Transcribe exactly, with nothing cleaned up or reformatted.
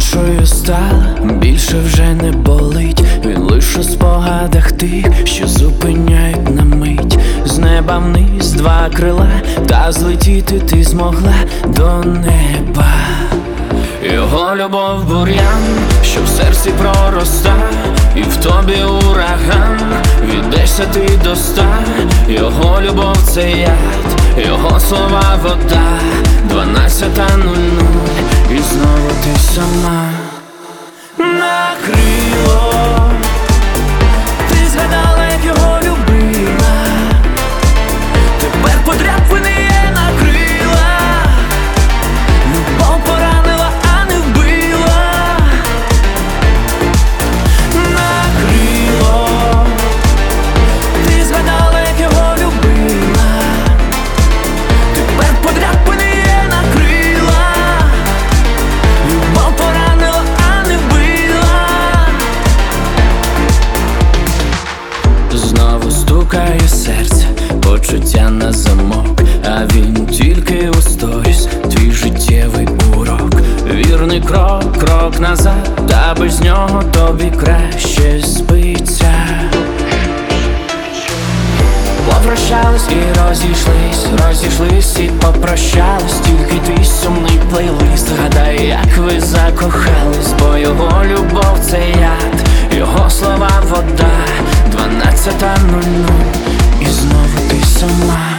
іншою стала, більше вже не болить. Він лише у спогадах тих, що зупиняють на мить. З неба вниз два крила, та злетіти ти змогла до неба. Його любов бур'ян, що в серці пророста, і в тобі ураган, віддешся ти до ста. Його любов це яд, його слова вода. Дванадцята нуль нуль, і знову ти сама. Накрило, ти згадала, як його любила. Тепер подряпини є на крилах. Любов поранила, а не вбила. Накрило, ти згадала, як його любила. Тепер подряпини є на крилах. Любов поранила, а не вбила. Знову стукає серце, почуття на замок, а він тільки у сторіс, твій життєвий урок. Вірний крок, крок назад, та без нього тобі краще спиться. Попрощались і розійшлись, розійшлись і попрощались. Тільки твій сумний плейлист, гадай, як ви закохались. Бо його любов це яд, його слова вода. Дванадцята нуль нуль, і знову ти сама.